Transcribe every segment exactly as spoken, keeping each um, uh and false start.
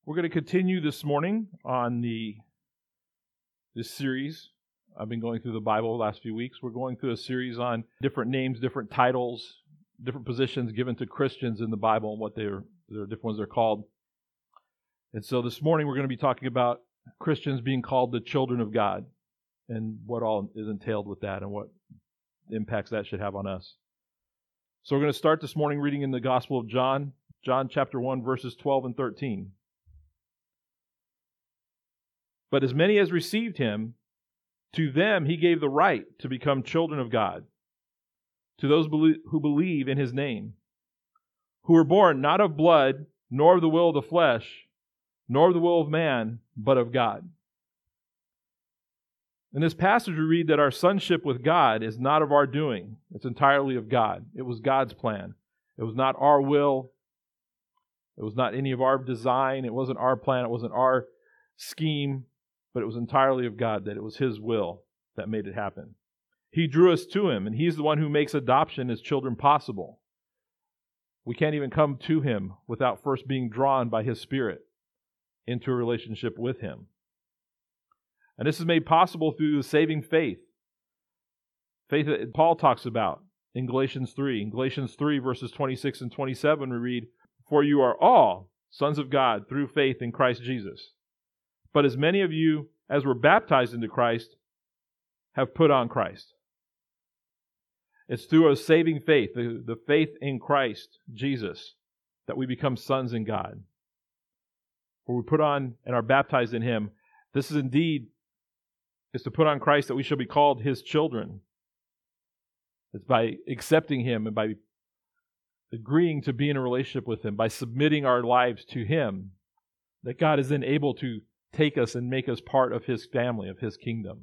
We're going to continue this morning on the this series. I've been going through the Bible the last few weeks. We're going through a series on different names, different titles, different positions given to Christians in the Bible and what they're, there are different ones they're called. And so this morning we're going to be talking about Christians being called the children of God and what all is entailed with that and what impacts that should have on us. So we're going to start this morning reading in the Gospel of John, John chapter one, verses twelve and thirteen. But as many as received him, to them he gave the right to become children of God, to those who believe in his name, who were born not of blood, nor of the will of the flesh, nor of the will of man, but of God. In this passage we read that our sonship with God is not of our doing. It's entirely of God. It was God's plan. It was not our will. It was not any of our design. It wasn't our plan. It wasn't our scheme. But it was entirely of God, that it was his will that made it happen. He drew us to him, and he's the one who makes adoption as children possible. We can't even come to him without first being drawn by his Spirit into a relationship with him. And this is made possible through the saving faith. Faith that Paul talks about in Galatians three. In Galatians three, verses twenty-six and twenty-seven, we read, "For you are all sons of God through faith in Christ Jesus. But as many of you as were baptized into Christ have put on Christ." It's through a saving faith, the, the faith in Christ Jesus, that we become sons in God. Where we put on and are baptized in him. This is indeed, is to put on Christ that we shall be called his children. It's by accepting him and by agreeing to be in a relationship with him, by submitting our lives to him, that God is then able to take us and make us part of his family, of his kingdom.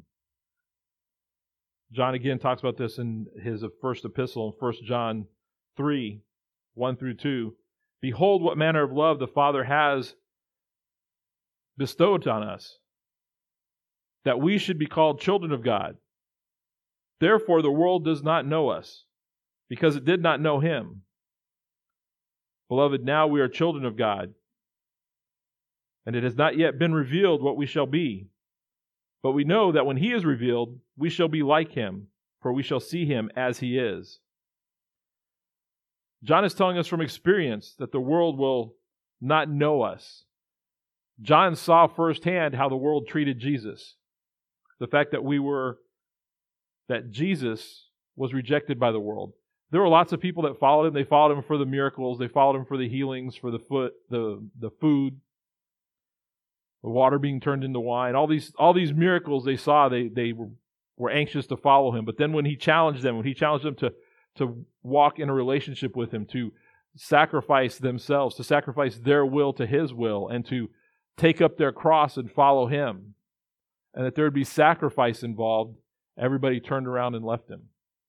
John again talks about this in his first epistle in First John three, one through two. "Behold what manner of love the Father has bestowed on us, that we should be called children of God. Therefore the world does not know us, because it did not know him. Beloved, now we are children of God, and it has not yet been revealed what we shall be. But we know that when he is revealed, we shall be like him, for we shall see him as he is." John is telling us from experience that the world will not know us. John saw firsthand how the world treated Jesus. The fact that we were, that Jesus was rejected by the world. There were lots of people that followed him. They followed him for the miracles. They followed him for the healings, for the foot, the, the food. The water being turned into wine, all these all these miracles they saw, they, they were, were anxious to follow him. But then when he challenged them, when he challenged them to, to walk in a relationship with him, to sacrifice themselves, to sacrifice their will to his will, and to take up their cross and follow him, and that there would be sacrifice involved, everybody turned around and left him.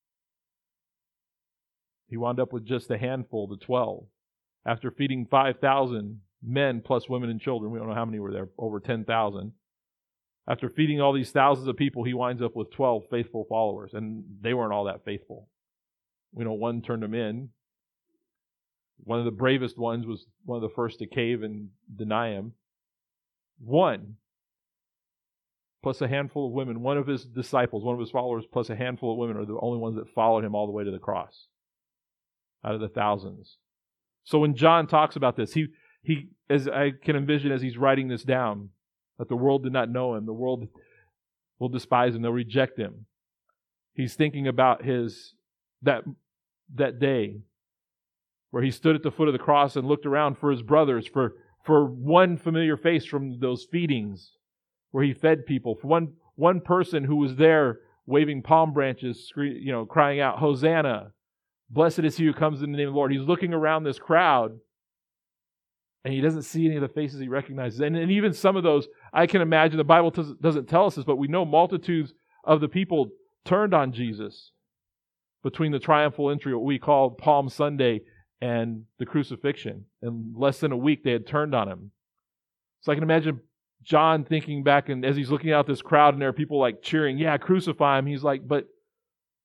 He wound up with just a handful, the twelve. After feeding five thousand men plus women and children. We don't know how many were there, over ten thousand. After feeding all these thousands of people, he winds up with twelve faithful followers, and they weren't all that faithful. We know one turned him in. One of the bravest ones was one of the first to cave and deny him. One, plus a handful of women, one of his disciples, one of his followers, plus a handful of women are the only ones that followed him all the way to the cross, out of the thousands. So when John talks about this, he He, as I can envision as he's writing this down, that the world did not know him. The world will despise him. They'll reject him. He's thinking about his that that day where he stood at the foot of the cross and looked around for his brothers, for, for one familiar face from those feedings where he fed people, for one, one person who was there waving palm branches, you know, crying out, "Hosanna! Blessed is he who comes in the name of the Lord." He's looking around this crowd, and he doesn't see any of the faces he recognizes. And, and even some of those, I can imagine, the Bible doesn't, doesn't tell us this, but we know multitudes of the people turned on Jesus between the triumphal entry, what we call Palm Sunday, and the crucifixion. In less than a week, they had turned on him. So I can imagine John thinking back, and as he's looking out this crowd, and there are people like cheering, "Yeah, crucify him." He's like, "But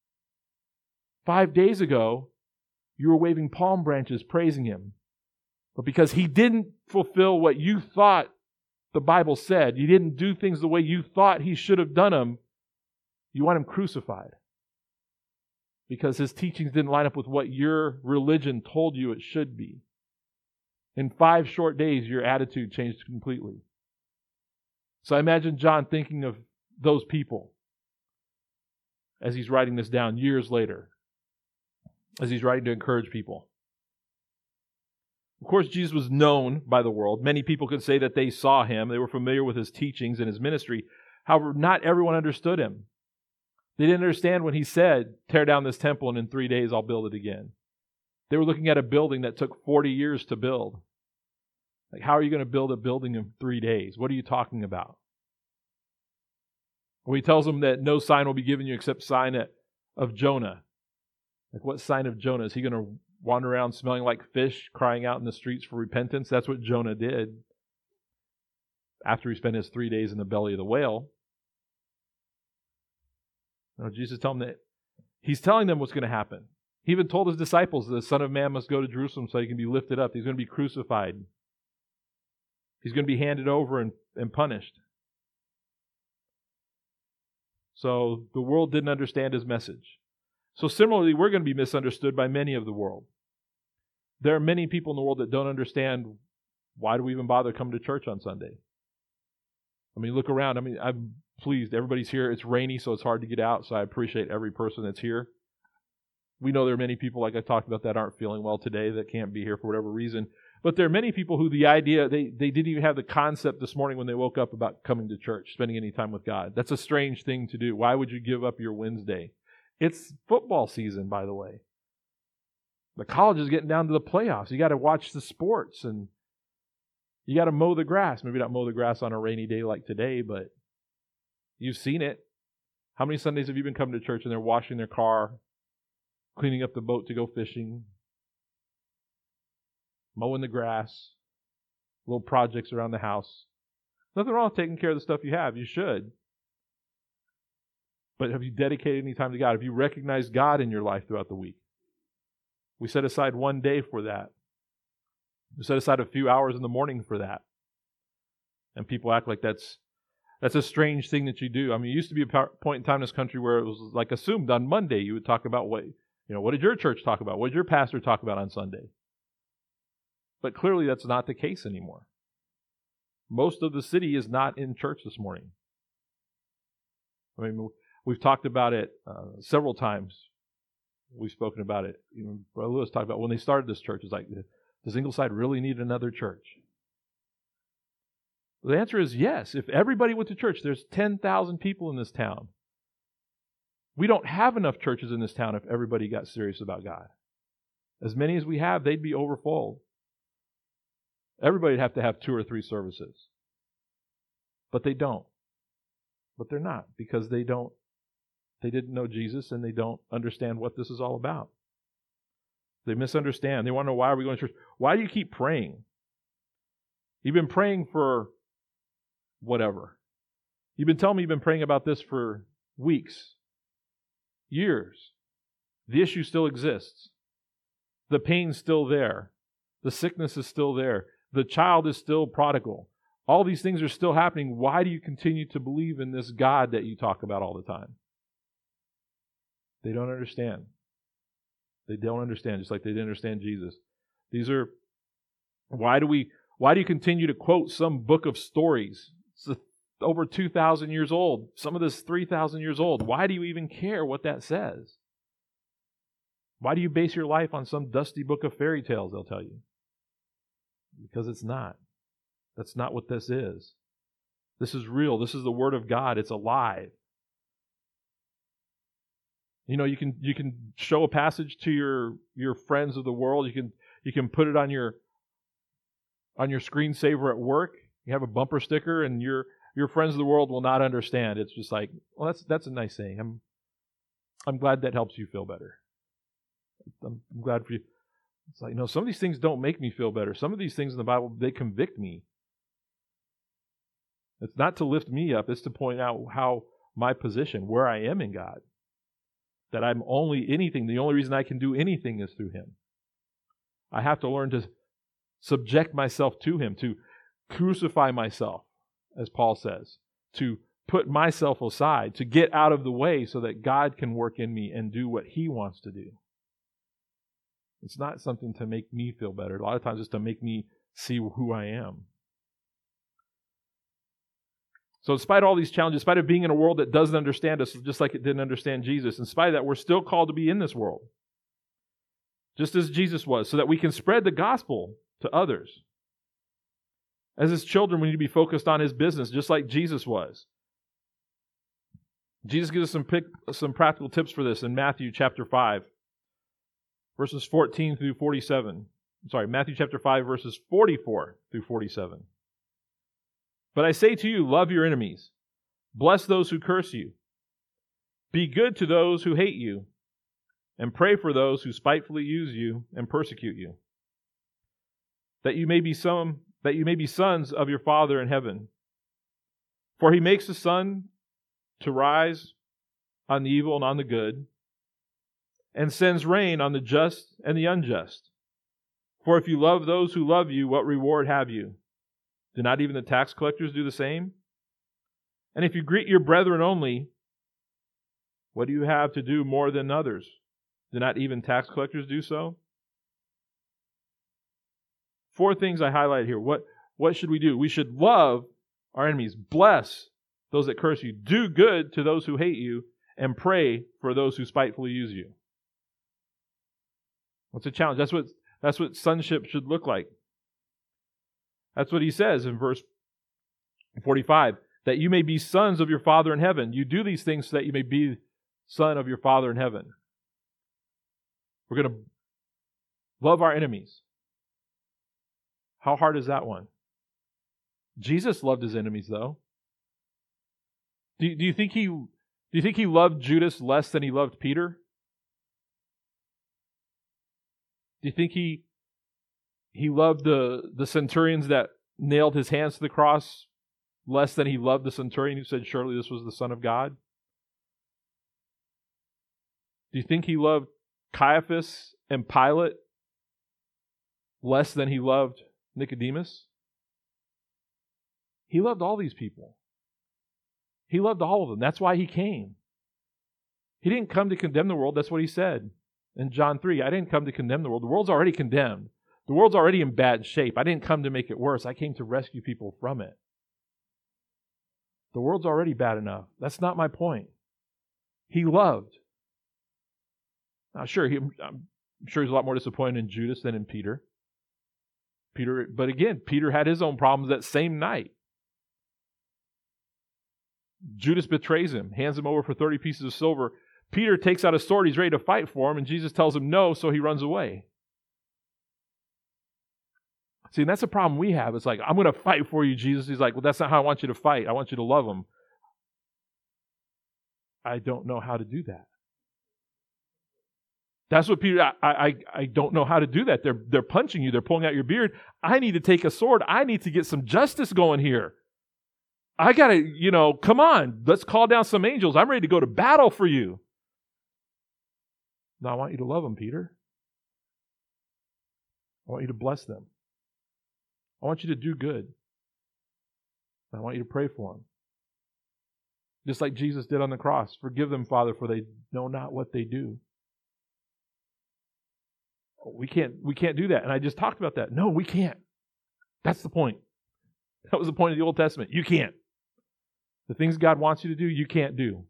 five days ago, you were waving palm branches praising him. But because he didn't fulfill what you thought the Bible said, you didn't do things the way you thought he should have done them, you want him crucified. Because his teachings didn't line up with what your religion told you it should be. In five short days, your attitude changed completely. So I imagine John thinking of those people as he's writing this down years later, as he's writing to encourage people. Of course, Jesus was known by the world. Many people could say that they saw him. They were familiar with his teachings and his ministry. However, not everyone understood him. They didn't understand when he said, tear down this temple and in three days I'll build it again. They were looking at a building that took forty years to build. Like, how are you going to build a building in three days? What are you talking about? When he tells them that no sign will be given you except sign of Jonah. Like, what sign of Jonah? Is he going to wander around smelling like fish, crying out in the streets for repentance? That's what Jonah did after he spent his three days in the belly of the whale. No, Jesus telling them that he's telling them what's going to happen. He even told his disciples the Son of Man must go to Jerusalem so he can be lifted up. He's going to be crucified. He's going to be handed over and, and punished. So the world didn't understand his message. So similarly, we're going to be misunderstood by many of the world. There are many people in the world that don't understand, why do we even bother coming to church on Sunday? I mean, look around. I mean, I'm pleased. Everybody's here. It's rainy, so it's hard to get out, so I appreciate every person that's here. We know there are many people, like I talked about, that aren't feeling well today, that can't be here for whatever reason. But there are many people who the idea, they, they didn't even have the concept this morning when they woke up about coming to church, spending any time with God. That's a strange thing to do. Why would you give up your Wednesday? It's football season, by the way. The college is getting down to the playoffs. You got to watch the sports, and you got to mow the grass. Maybe not mow the grass on a rainy day like today, but you've seen it. How many Sundays have you been coming to church and they're washing their car, cleaning up the boat to go fishing, mowing the grass, little projects around the house? Nothing wrong with taking care of the stuff you have. You should. But have you dedicated any time to God? Have you recognized God in your life throughout the week? We set aside one day for that. We set aside a few hours in the morning for that. And people act like that's that's a strange thing that you do. I mean, it used to be a point in time in this country where it was like assumed on Monday you would talk about what, you know, what did your church talk about? What did your pastor talk about on Sunday? But clearly that's not the case anymore. Most of the city is not in church this morning. I mean, we've talked about it uh, several times. We've spoken about it. Even Brother Lewis talked about when they started this church. It's like, does Ingleside really need another church? The answer is yes. If everybody went to church, there's ten thousand people in this town. We don't have enough churches in this town if everybody got serious about God. As many as we have, they'd be overfull. Everybody'd have to have two or three services. But they don't. But they're not, because they don't They didn't know Jesus, and they don't understand what this is all about. They misunderstand. They want to know, why are we going to church? Why do you keep praying? You've been praying for whatever. You've been telling me you've been praying about this for weeks, years. The issue still exists. The pain's still there. The sickness is still there. The child is still prodigal. All these things are still happening. Why do you continue to believe in this God that you talk about all the time? They don't understand. They don't understand, just like they didn't understand Jesus. These are, why do we, why do you continue to quote some book of stories? It's over two thousand years old. Some of this three thousand years old. Why do you even care what that says? Why do you base your life on some dusty book of fairy tales, they'll tell you? Because it's not. That's not what this is. This is real. This is the Word of God. It's alive. You know, you can you can show a passage to your your friends of the world. You can you can put it on your on your screensaver at work. You have a bumper sticker, and your your friends of the world will not understand. It's just like, well, that's that's a nice saying. I'm I'm glad that helps you feel better. I'm, I'm glad for you. It's like, no, some of these things don't make me feel better. Some of these things in the Bible, they convict me. It's not to lift me up. It's to point out how my position, where I am in God. That I'm only anything, the only reason I can do anything is through Him. I have to learn to subject myself to him, to crucify myself, as Paul says, to put myself aside, to get out of the way so that God can work in me and do what he wants to do. It's not something to make me feel better. A lot of times it's to make me see who I am. So in spite of all these challenges, in spite of being in a world that doesn't understand us, just like it didn't understand Jesus, in spite of that, we're still called to be in this world, just as Jesus was, so that we can spread the gospel to others. As his children, we need to be focused on his business, just like Jesus was. Jesus gives us some, pick, some practical tips for this in Matthew chapter five, verses fourteen through forty-seven. I'm sorry, Matthew chapter five, verses forty-four through forty-seven. But I say to you, love your enemies. Bless those who curse you. Be good to those who hate you. And pray for those who spitefully use you and persecute you. That you may be some, that you may be sons of your Father in heaven. For he makes the sun to rise on the evil and on the good, and sends rain on the just and the unjust. For if you love those who love you, what reward have you? Do not even the tax collectors do the same? And if you greet your brethren only, what do you have to do more than others? Do not even tax collectors do so? Four things I highlight here. What, what should we do? We should love our enemies. Bless those that curse you. Do good to those who hate you. And pray for those who spitefully use you. What's a challenge? That's what, that's what sonship should look like. That's what he says in verse forty-five, that you may be sons of your Father in heaven. You do these things so that you may be son of your Father in heaven. We're going to love our enemies. How hard is that one? Jesus loved his enemies, though. Do, do you think he do you think he loved Judas less than he loved Peter? Do you think he He loved the, the centurions that nailed his hands to the cross less than he loved the centurion who said, surely this was the Son of God? Do you think he loved Caiaphas and Pilate less than he loved Nicodemus? He loved all these people. He loved all of them. That's why he came. He didn't come to condemn the world. That's what he said in John three. I didn't come to condemn the world. The world's already condemned. The world's already in bad shape. I didn't come to make it worse. I came to rescue people from it. The world's already bad enough. That's not my point. He loved. Now, sure, he, I'm sure he's a lot more disappointed in Judas than in Peter. Peter, but again, Peter had his own problems that same night. Judas betrays him, hands him over for thirty pieces of silver. Peter takes out a sword. He's ready to fight for him, and Jesus tells him no, so he runs away. See, and that's a problem we have. It's like, I'm going to fight for you, Jesus. He's like, well, that's not how I want you to fight. I want you to love him. I don't know how to do that. That's what Peter, I, I, I don't know how to do that. They're, they're punching you. They're pulling out your beard. I need to take a sword. I need to get some justice going here. I got to, you know, come on. Let's call down some angels. I'm ready to go to battle for you. No, I want you to love them, Peter. I want you to bless them. I want you to do good. I want you to pray for them. Just like Jesus did on the cross. Forgive them, Father, for they know not what they do. We can't, we can't do that. And I just talked about that. No, we can't. That's the point. That was the point of the Old Testament. You can't. The things God wants you to do, you can't do.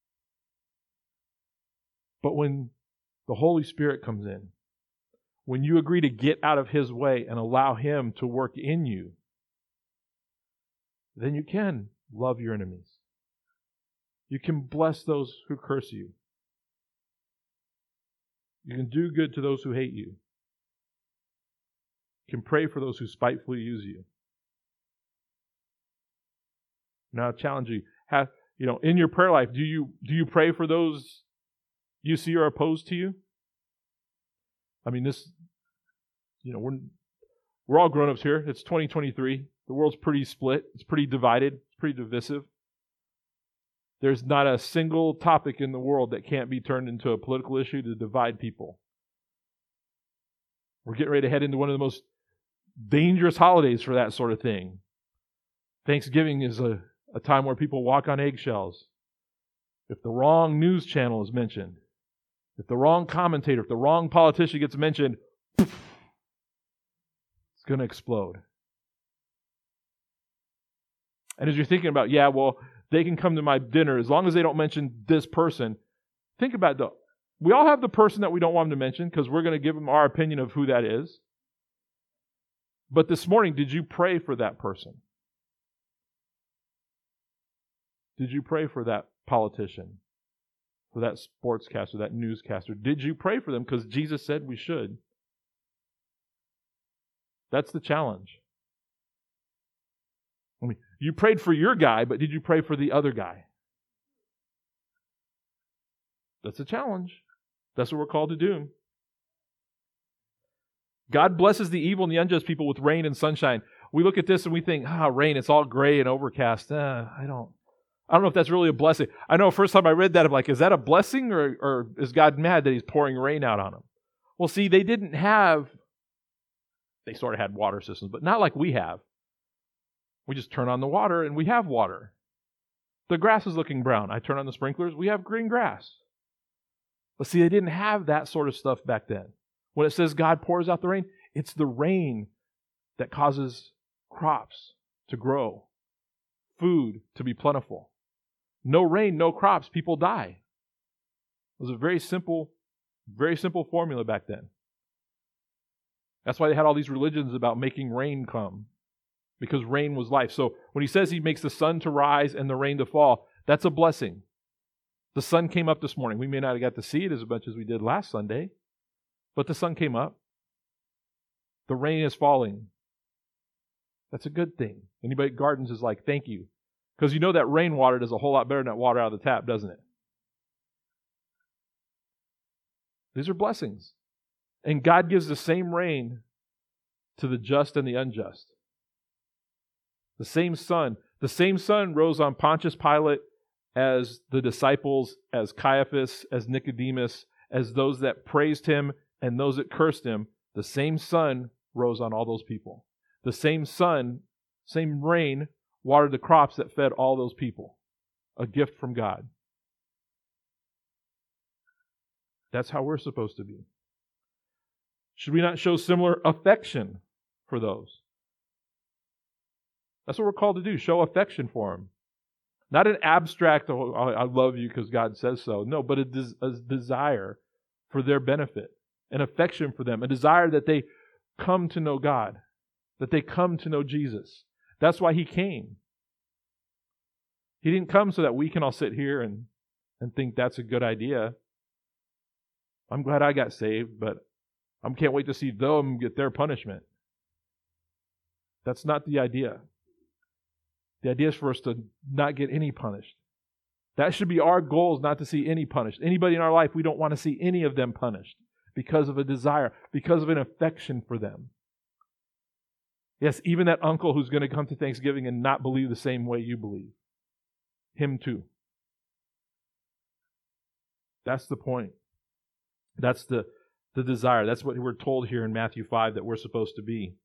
But when the Holy Spirit comes in, when you agree to get out of His way and allow Him to work in you, then you can love your enemies. You can bless those who curse you. You can do good to those who hate you. You can pray for those who spitefully use you. Now I challenge you, have, you know, in your prayer life, do you do you pray for those you see are opposed to you? I mean, this, you know, we're we're all grown-ups here. It's twenty twenty-three. The world's pretty split. It's pretty divided. It's pretty divisive. There's not a single topic in the world that can't be turned into a political issue to divide people. We're getting ready to head into one of the most dangerous holidays for that sort of thing. Thanksgiving is a, a time where people walk on eggshells. If the wrong news channel is mentioned, if the wrong commentator, if the wrong politician gets mentioned, poof, it's going to explode. And as you're thinking about, yeah, well, they can come to my dinner as long as they don't mention this person, think about the, we all have the person that we don't want them to mention because we're going to give them our opinion of who that is. But this morning, did you pray for that person? Did you pray for that politician, for that sportscaster, that newscaster? Did you pray for them? Because Jesus said we should. That's the challenge. I mean, you prayed for your guy, but did you pray for the other guy? That's a challenge. That's what we're called to do. God blesses the evil and the unjust people with rain and sunshine. We look at this and we think, ah, rain, it's all gray and overcast. Uh, I don't I don't know if that's really a blessing. I know first time I read that, I'm like, is that a blessing or, or is God mad that He's pouring rain out on them? Well, see, they didn't have, they sort of had water systems, but not like we have. We just turn on the water and we have water. The grass is looking brown. I turn on the sprinklers, we have green grass. But see, they didn't have that sort of stuff back then. When it says God pours out the rain, it's the rain that causes crops to grow, food to be plentiful. No rain, no crops, people die. It was a very simple, very simple formula back then. That's why they had all these religions about making rain come, because rain was life. So when He says He makes the sun to rise and the rain to fall, that's a blessing. The sun came up this morning. We may not have got to see it as much as we did last Sunday, but the sun came up. The rain is falling. That's a good thing. Anybody at gardens is like, thank you. Because you know that rainwater does a whole lot better than that water out of the tap, doesn't it? These are blessings. And God gives the same rain to the just and the unjust. The same sun. The same sun rose on Pontius Pilate as the disciples, as Caiaphas, as Nicodemus, as those that praised Him and those that cursed Him. The same sun rose on all those people. The same sun, same rain, watered the crops that fed all those people. A gift from God. That's how we're supposed to be. Should we not show similar affection for those? That's what we're called to do, show affection for them. Not an abstract, oh, I love you because God says so. No, but a, des- a desire for their benefit, an affection for them, a desire that they come to know God, that they come to know Jesus. That's why He came. He didn't come so that we can all sit here and, and think that's a good idea. I'm glad I got saved, but I can't wait to see them get their punishment. That's not the idea. The idea is for us to not get any punished. That should be our goal, is not to see any punished. Anybody in our life, we don't want to see any of them punished because of a desire, because of an affection for them. Yes, even that uncle who's going to come to Thanksgiving and not believe the same way you believe. Him too. That's the point. That's the, the desire. That's what we're told here in Matthew five that we're supposed to be.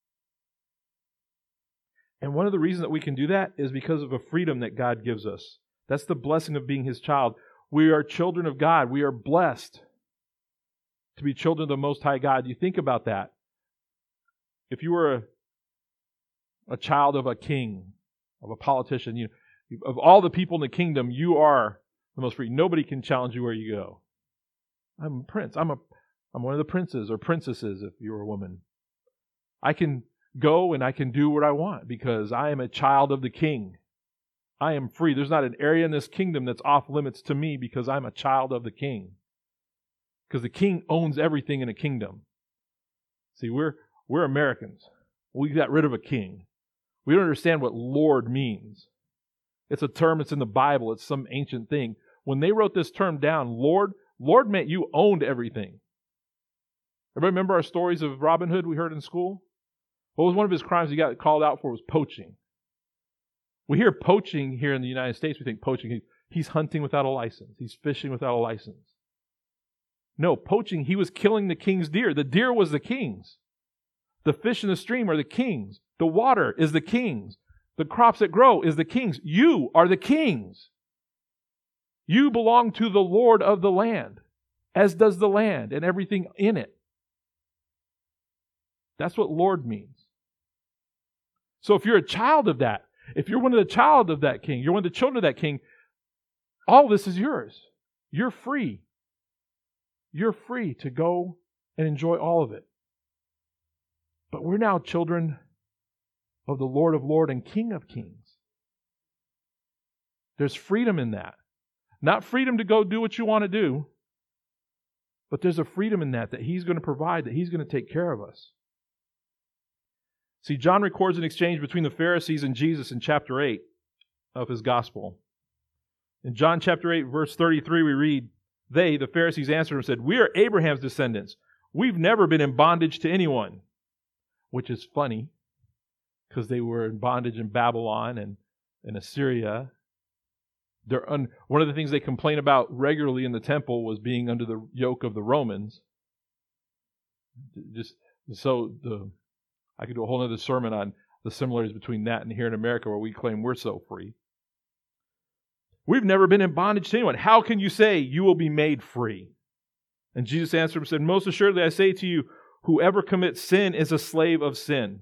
And one of the reasons that we can do that is because of a freedom that God gives us. That's the blessing of being His child. We are children of God. We are blessed to be children of the Most High God. You think about that. If you were a, a child of a king, of a politician, you of all the people in the kingdom, you are the most free. Nobody can challenge you where you go. I'm a prince. I'm a I'm one of the princes or princesses if you're a woman. I can go and I can do what I want because I am a child of the King. I am free. There's not an area in this kingdom that's off limits to me because I'm a child of the King. Because the King owns everything in a kingdom. See, we're we're Americans. We got rid of a king. We don't understand what Lord means. It's a term that's in the Bible. It's some ancient thing. When they wrote this term down, Lord, Lord meant you owned everything. Everybody remember our stories of Robin Hood we heard in school? What was one of his crimes he got called out for was poaching. We hear poaching here in the United States. We think poaching, he's hunting without a license. He's fishing without a license. No, poaching, he was killing the king's deer. The deer was the king's. The fish in the stream are the kings. The water is the kings. The crops that grow is the kings. You are the kings. You belong to the Lord of the land, as does the land and everything in it. That's what Lord means. So if you're a child of that, if you're one of the child of that king, you're one of the children of that king, all this is yours. You're free. You're free to go and enjoy all of it. But we're now children of the Lord of Lords and King of Kings. There's freedom in that. Not freedom to go do what you want to do, but there's a freedom in that, that He's going to provide, that He's going to take care of us. See, John records an exchange between the Pharisees and Jesus in chapter eight of his gospel. In John chapter eight, verse thirty-three, we read, "They, the Pharisees, answered him and said, 'We are Abraham's descendants. We've never been in bondage to anyone.'" Which is funny, because they were in bondage in Babylon and in Assyria. They're un- one of the things they complain about regularly in the temple was being under the yoke of the Romans. Just so the, I could do a whole other sermon on the similarities between that and here in America, where we claim we're so free. "We've never been in bondage to anyone. How can you say you will be made free?" And Jesus answered and said, "Most assuredly I say to you, whoever commits sin is a slave of sin.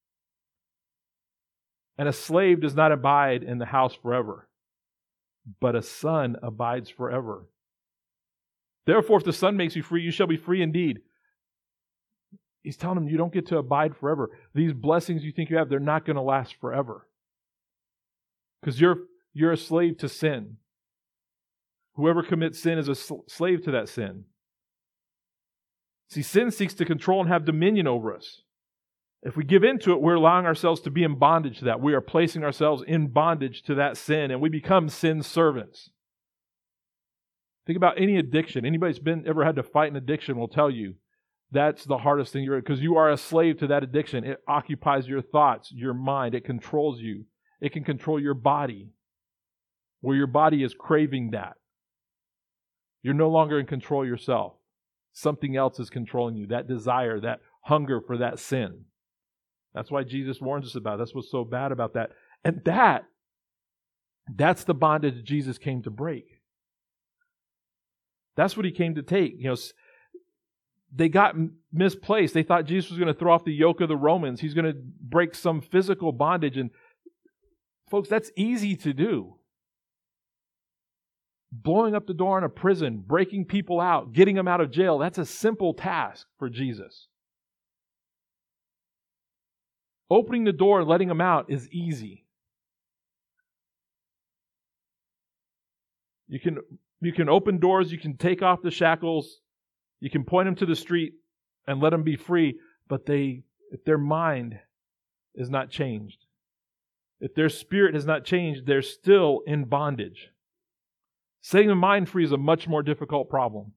And a slave does not abide in the house forever, but a son abides forever. Therefore, if the Son makes you free, you shall be free indeed." He's telling them you don't get to abide forever. These blessings you think you have, they're not going to last forever. Because you're, you're a slave to sin. Whoever commits sin is a sl- slave to that sin. See, sin seeks to control and have dominion over us. If we give in to it, we're allowing ourselves to be in bondage to that. We are placing ourselves in bondage to that sin, and we become sin's servants. Think about any addiction. Anybody who's been ever had to fight an addiction will tell you that's the hardest thing, you're because you are a slave to that addiction. It occupies your thoughts, your mind. It controls you. It can control your body, where your body is craving that. You're no longer in control yourself. Something else is controlling you. That desire, that hunger for that sin. That's why Jesus warns us about it. That's what's so bad about that. And that, that's the bondage Jesus came to break. That's what He came to take. You know, they got misplaced. They thought Jesus was going to throw off the yoke of the Romans. He's going to break some physical bondage. And folks, that's easy to do. Blowing up the door in a prison, breaking people out, getting them out of jail, that's a simple task for Jesus. Opening the door and letting them out is easy. You can, you can open doors, you can take off the shackles, you can point them to the street and let them be free, but they, if their mind is not changed, if their spirit has not changed, they're still in bondage. Setting the mind free is a much more difficult problem.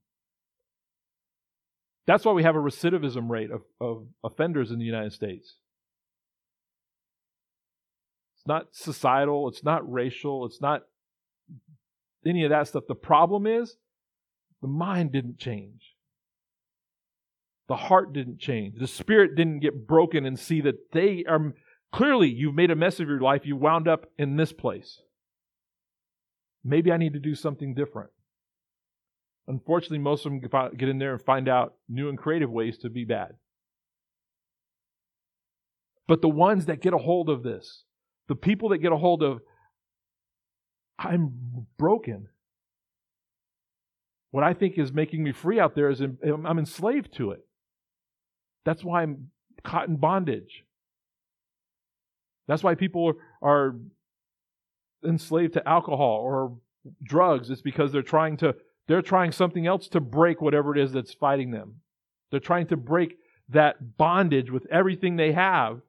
That's why we have a recidivism rate of, of offenders in the United States. It's not societal, it's not racial, it's not any of that stuff. The problem is the mind didn't change. The heart didn't change. The spirit didn't get broken and see that they are, clearly you've made a mess of your life, you wound up in this place. Maybe I need to do something different. Unfortunately, most of them get in there and find out new and creative ways to be bad. But the ones that get a hold of this, the people that get a hold of, I'm broken. What I think is making me free out there is I'm enslaved to it. That's why I'm caught in bondage. That's why people are enslaved to alcohol or drugs. It's because they're trying to they're trying something else to break whatever it is that's fighting them. They're trying to break that bondage with everything they have.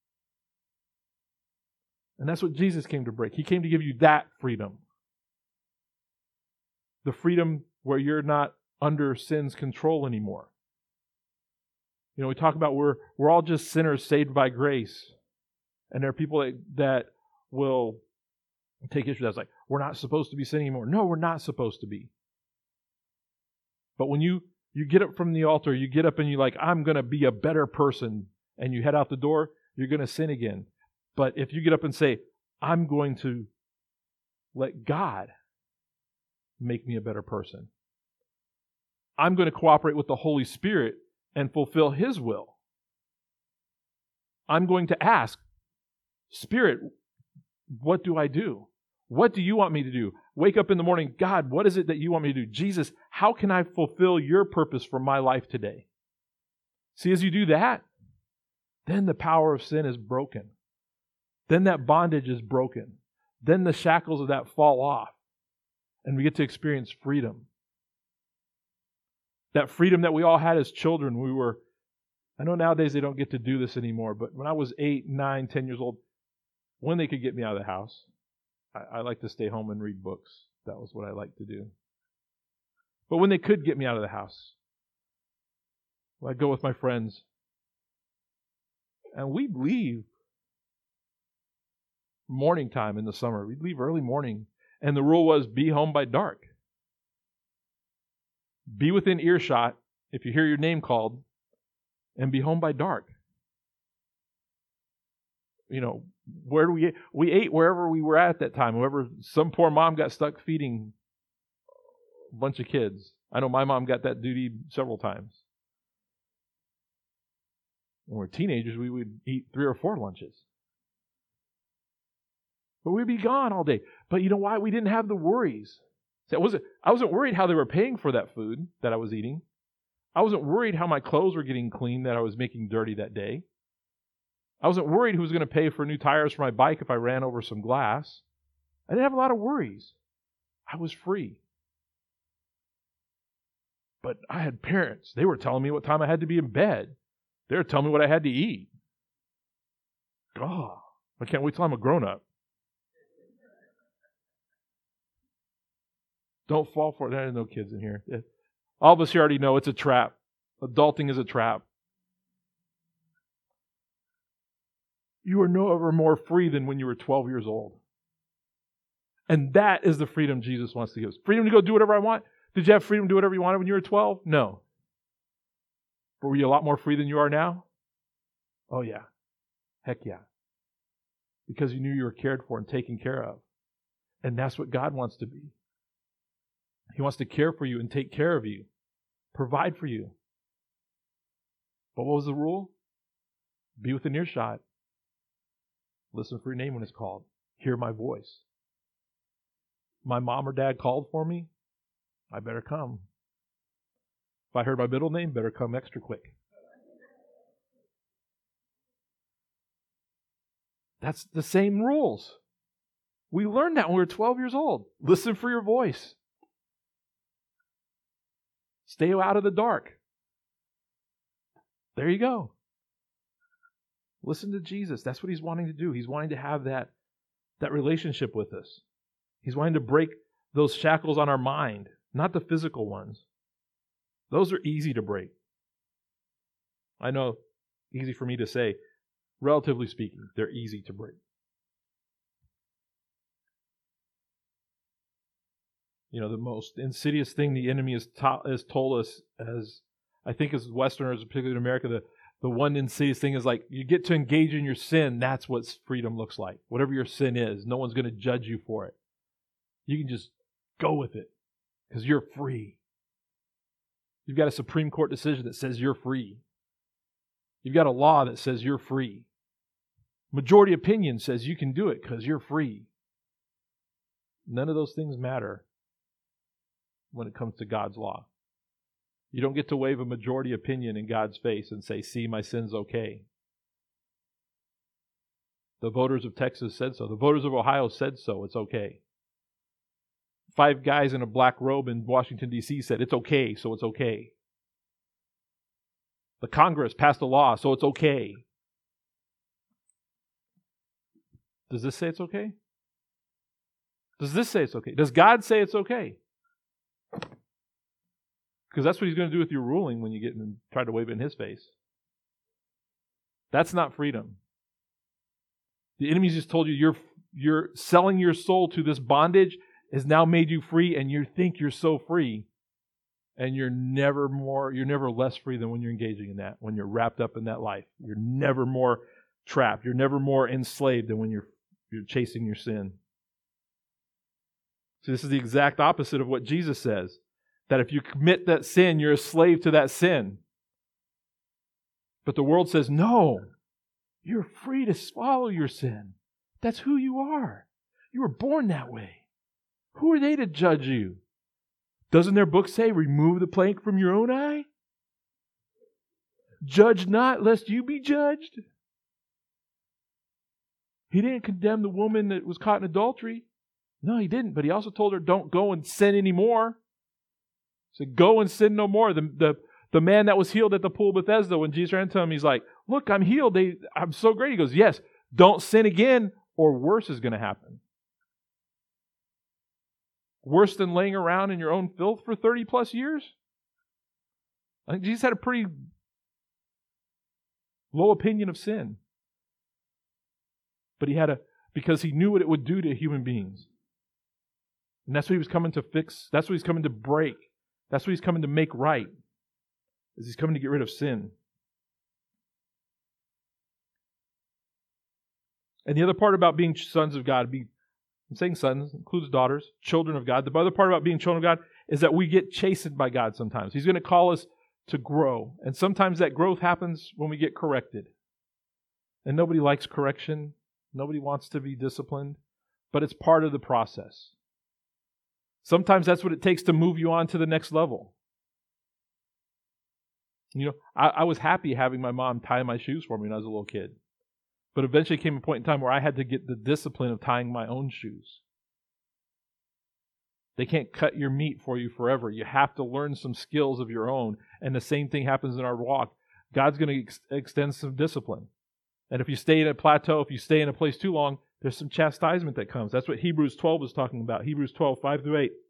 And that's what Jesus came to break. He came to give you that freedom. The freedom where you're not under sin's control anymore. You know, we talk about we're we're all just sinners saved by grace. And there are people that, that will take issue. That's like, we're not supposed to be sinning anymore. No, we're not supposed to be. But when you, you get up from the altar, you get up and you're like, I'm going to be a better person. and you head out the door, you're going to sin again. But if you get up and say, I'm going to let God make me a better person. I'm going to cooperate with the Holy Spirit and fulfill His will. I'm going to ask, Spirit, what do I do? What do you want me to do? Wake up in the morning, God, what is it that you want me to do? Jesus, how can I fulfill your purpose for my life today? See, as you do that, then the power of sin is broken. Then that bondage is broken. Then the shackles of that fall off. And we get to experience freedom. That freedom that we all had as children. We were, I know nowadays they don't get to do this anymore, but when I was eight, nine, ten years old, when they could get me out of the house, I, I like to stay home and read books. That was what I liked to do. But when they could get me out of the house, I'd go with my friends, and we'd leave morning time in the summer. We'd leave early morning, and the rule was be home by dark. Be within earshot if you hear your name called, and be home by dark. You know, where do we we ate wherever we were at at that time. Whoever, some poor mom got stuck feeding a bunch of kids. I know my mom got that duty several times. When we were teenagers, we would eat three or four lunches. But we'd be gone all day. But you know why? We didn't have the worries. See, I wasn't, I wasn't worried how they were paying for that food that I was eating. I wasn't worried how my clothes were getting clean that I was making dirty that day. I wasn't worried who was going to pay for new tires for my bike if I ran over some glass. I didn't have a lot of worries. I was free. But I had parents. They were telling me what time I had to be in bed. They were telling me what I had to eat. God, I can't wait till I'm a grown-up. Don't fall for it. There are no kids in here. All of us here already know it's a trap. Adulting is a trap. You are no ever more free than when you were twelve years old. And that is the freedom Jesus wants to give us. Freedom to go do whatever I want. Did you have freedom to do whatever you wanted when you were twelve? No. But were you a lot more free than you are now? Oh yeah. Heck yeah. Because you knew you were cared for and taken care of. And that's what God wants to be. He wants to care for you and take care of you. Provide for you. But what was the rule? Be within earshot. Listen for your name when it's called. Hear my voice. My mom or dad called for me, I better come. If I heard my middle name, better come extra quick. That's the same rules. We learned that when we were twelve years old. Listen for your voice. Stay out of the dark. There you go. Listen to Jesus. That's what He's wanting to do. He's wanting to have that, that relationship with us. He's wanting to break those shackles on our mind, not the physical ones. Those are easy to break. I know, easy for me to say. Relatively speaking, they're easy to break. You know, the most insidious thing the enemy has, ta- has told us, as I think as Westerners, particularly in America, the, the one insidious thing is like, you get to engage in your sin, that's what freedom looks like. Whatever your sin is, no one's going to judge you for it. You can just go with it because you're free. You've got a Supreme Court decision that says you're free. You've got a law that says you're free. Majority opinion says you can do it because you're free. None of those things matter when it comes to God's law. You don't get to wave a majority opinion in God's face and say, see, my sin's okay. The voters of Texas said so. The voters of Ohio said so. It's okay. Five guys in a black robe in Washington, D C said, it's okay, so it's okay. The Congress passed a law, so it's okay. Does this say it's okay? Does this say it's okay? Does God say it's okay? Because that's what He's going to do with your ruling when you get and try to wave it in His face. That's not freedom. The enemy's just told you you're, you're selling your soul to this bondage has now made you free, and you think you're so free. And you're never more, you're never less free than when you're engaging in that, when you're wrapped up in that life. You're never more trapped. You're never more enslaved than when you're, you're chasing your sin. So this is the exact opposite of what Jesus says. That if you commit that sin, you're a slave to that sin. But the world says, no, you're free to swallow your sin. That's who you are. You were born that way. Who are they to judge you? Doesn't their book say, remove the plank from your own eye? Judge not, lest you be judged. He didn't condemn the woman that was caught in adultery. No, he didn't. But he also told her, don't go and sin anymore. He said, go and sin no more. The, the, the man that was healed at the pool of Bethesda, when Jesus ran to him, he's like, look, I'm healed. They, I'm so great. He goes, yes, don't sin again or worse is going to happen. Worse than laying around in your own filth for thirty plus years? I think Jesus had a pretty low opinion of sin. But he had a, because he knew what it would do to human beings. And that's what he was coming to fix. That's what he's coming to break. That's what he's coming to make right. Is he's coming to get rid of sin. And the other part about being sons of God, be I'm saying sons, includes daughters, children of God. The other part about being children of God is that we get chastened by God sometimes. He's going to call us to grow. And sometimes that growth happens when we get corrected. And nobody likes correction. Nobody wants to be disciplined. But it's part of the process. Sometimes that's what it takes to move you on to the next level. You know, I, I was happy having my mom tie my shoes for me when I was a little kid. But eventually came a point in time where I had to get the discipline of tying my own shoes. They can't cut your meat for you forever. You have to learn some skills of your own. And the same thing happens in our walk. God's going to ex- extend some discipline. And if you stay in a plateau, if you stay in a place too long, there's some chastisement that comes. That's what Hebrews twelve is talking about. Hebrews twelve, five through eight.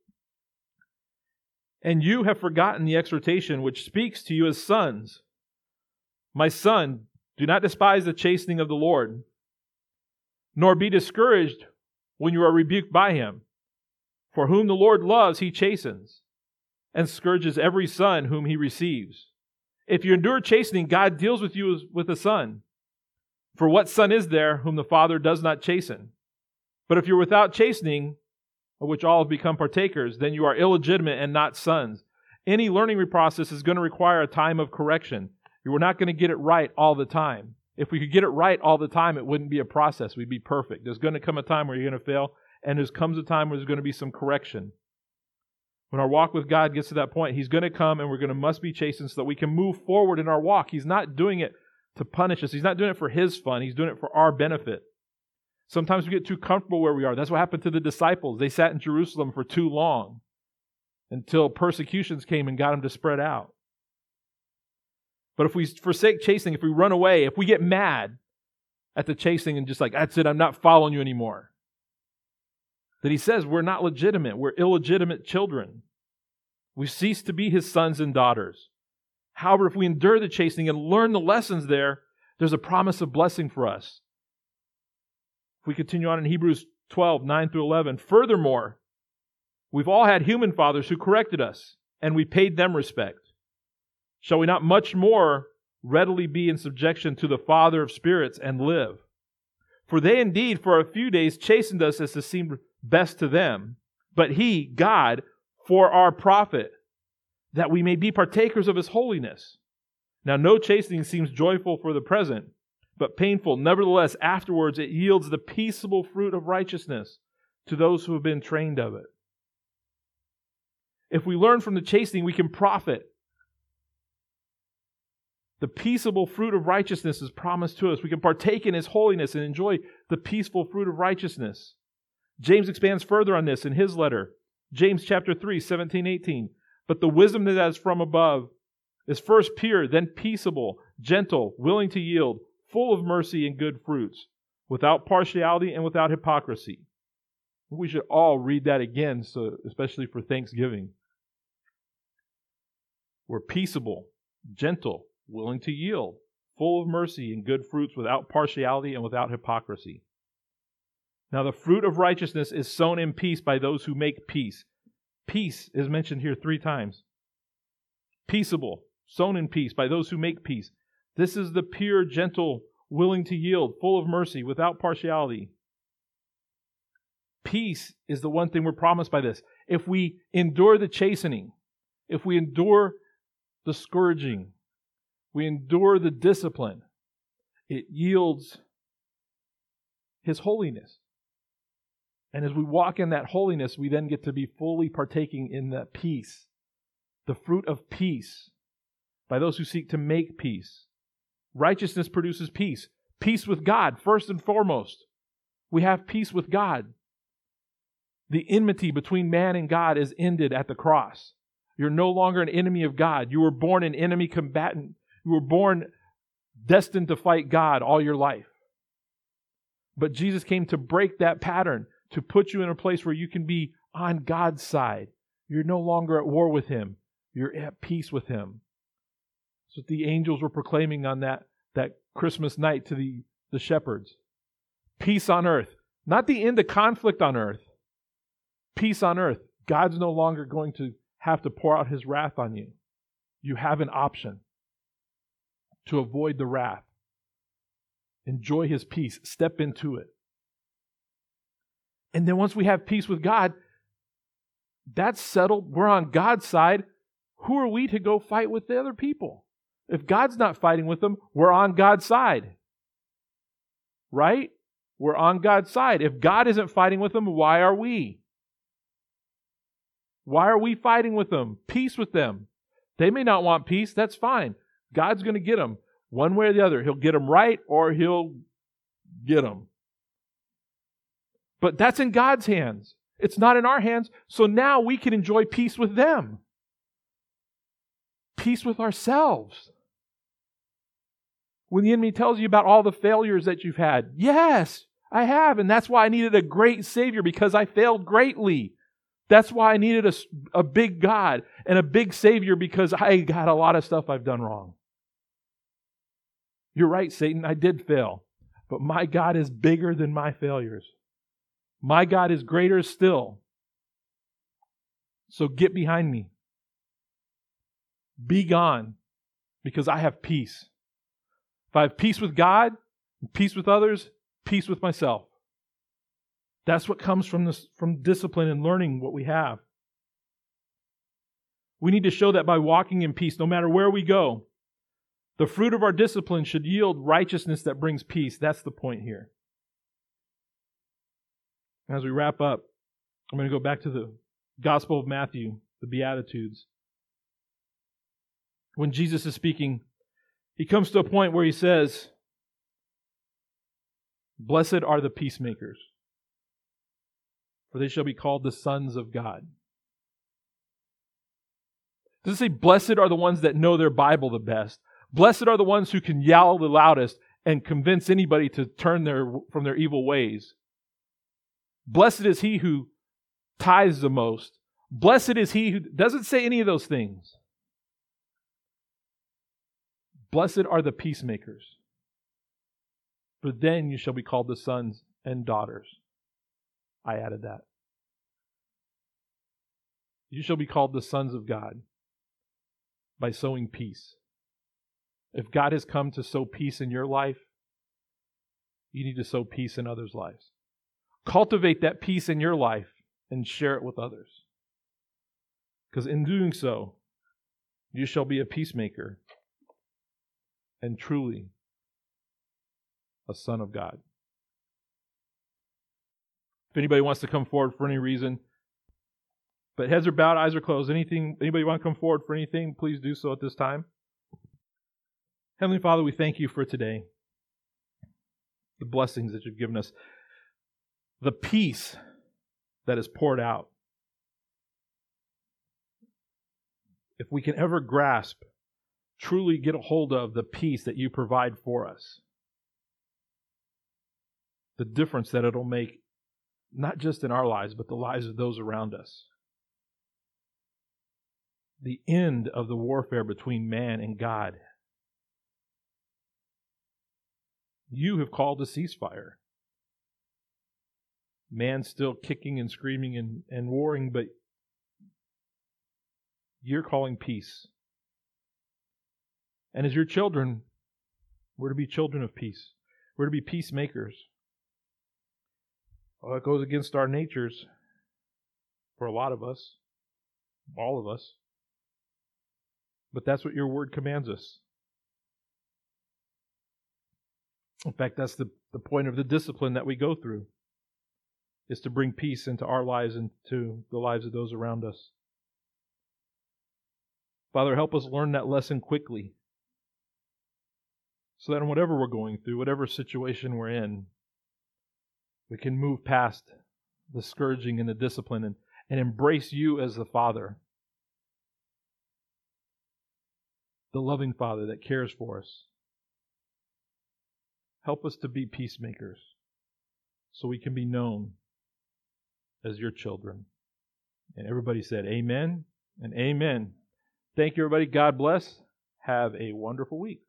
And you have forgotten the exhortation which speaks to you as sons. My son, do not despise the chastening of the Lord, nor be discouraged when you are rebuked by him. For whom the Lord loves, he chastens, and scourges every son whom he receives. If you endure chastening, God deals with you as with a son. For what son is there whom the Father does not chasten? But if you're without chastening, of which all have become partakers, then you are illegitimate and not sons. Any learning process is going to require a time of correction. We're not going to get it right all the time. If we could get it right all the time, it wouldn't be a process. We'd be perfect. There's going to come a time where you're going to fail, and there comes a time where there's going to be some correction. When our walk with God gets to that point, He's going to come and we're going to must be chastened so that we can move forward in our walk. He's not doing it to punish us. He's not doing it for His fun. He's doing it for our benefit. Sometimes we get too comfortable where we are. That's what happened to the disciples. They sat in Jerusalem for too long until persecutions came and got them to spread out. But if we forsake chasing, if we run away, if we get mad at the chasing and just like, that's it, I'm not following you anymore. That He says we're not legitimate. We're illegitimate children. We cease to be His sons and daughters. However, if we endure the chasing and learn the lessons there, there's a promise of blessing for us. If we continue on in Hebrews twelve, nine through eleven, furthermore, we've all had human fathers who corrected us, and we paid them respect. Shall we not much more readily be in subjection to the Father of spirits and live? For they indeed for a few days chastened us as it seemed best to them, but He, God, for our profit, that we may be partakers of His holiness. Now no chastening seems joyful for the present, but painful. Nevertheless, afterwards it yields the peaceable fruit of righteousness to those who have been trained of it. If we learn from the chastening, we can profit. The peaceable fruit of righteousness is promised to us. We can partake in His holiness and enjoy the peaceful fruit of righteousness. James expands further on this in his letter. James chapter three, seventeen, eighteen. But the wisdom that is from above is first pure, then peaceable, gentle, willing to yield, full of mercy and good fruits, without partiality and without hypocrisy. We should all read that again, so especially for Thanksgiving. We're peaceable, gentle, willing to yield, full of mercy and good fruits, without partiality and without hypocrisy. Now the fruit of righteousness is sown in peace by those who make peace. Peace is mentioned here three times. peaceable, sown in peace by those who make peace. This is the pure, gentle, willing to yield, full of mercy, without partiality. Peace is the one thing we're promised by this. If we endure the chastening, if we endure the scourging, we endure the discipline, it yields His holiness. And as we walk in that holiness, we then get to be fully partaking in that peace, the fruit of peace, by those who seek to make peace. Righteousness produces peace. Peace with God, first and foremost. We have peace with God. The enmity between man and God is ended at the cross. You're no longer an enemy of God. You were born an enemy combatant. You were born destined to fight God all your life. But Jesus came to break that pattern, to put you in a place where you can be on God's side. You're no longer at war with Him. You're at peace with Him. That's what the angels were proclaiming on that, that Christmas night to the, the shepherds. Peace on earth. Not the end of conflict on earth. Peace on earth. God's no longer going to have to pour out His wrath on you. You have an option to avoid the wrath. Enjoy His peace. Step into it. And then once we have peace with God, that's settled. We're on God's side. Who are we to go fight with the other people? If God's not fighting with them, we're on God's side. Right? We're on God's side. If God isn't fighting with them, why are we? Why are we fighting with them? Peace with them. They may not want peace. That's fine. God's going to get them one way or the other. He'll get them right or He'll get them. But that's in God's hands. It's not in our hands. So now we can enjoy peace with them. Peace with ourselves. When the enemy tells you about all the failures that you've had, yes, I have. And that's why I needed a great Savior, because I failed greatly. That's why I needed a, a big God and a big Savior, because I got a lot of stuff I've done wrong. You're right, Satan, I did fail. But my God is bigger than my failures. My God is greater still. So get behind me. Be gone, because I have peace. If I have peace with God, peace with others, peace with myself. That's what comes from this, from discipline and learning what we have. We need to show that by walking in peace, no matter where we go. The fruit of our discipline should yield righteousness that brings peace. That's the point here. As we wrap up, I'm going to go back to the Gospel of Matthew, the Beatitudes. When Jesus is speaking, He comes to a point where He says, "Blessed are the peacemakers, for they shall be called the sons of God." Does it say, blessed are the ones that know their Bible the best? Blessed are the ones who can yell the loudest and convince anybody to turn their, from their evil ways. Blessed is he who tithes the most. Blessed is he who doesn't say any of those things. Blessed are the peacemakers, for then you shall be called the sons and daughters. I added that. You shall be called the sons of God by sowing peace. If God has come to sow peace in your life, you need to sow peace in others' lives. Cultivate that peace in your life and share it with others. Because in doing so, you shall be a peacemaker and truly a son of God. If anybody wants to come forward for any reason, but heads are bowed, eyes are closed. Anything, anybody want to come forward for anything, please do so at this time. Heavenly Father, we thank You for today. The blessings that You've given us. The peace that is poured out. If we can ever grasp, truly get a hold of the peace that You provide for us. The difference that it'll make, not just in our lives, but the lives of those around us. The end of the warfare between man and God. You have called a ceasefire. Man still kicking and screaming and, and warring, but You're calling peace. And as your children, we're to be children of peace. We're to be peacemakers. Well, it goes against our natures for a lot of us, all of us. But that's what your word commands us. In fact, that's the, the point of the discipline that we go through, is to bring peace into our lives and to the lives of those around us. Father, help us learn that lesson quickly, so that in whatever we're going through, whatever situation we're in, we can move past the scourging and the discipline and, and embrace you as the Father, the loving Father that cares for us. Help us to be peacemakers so we can be known as your children. And everybody said amen and amen. Thank you, everybody. God bless. Have a wonderful week.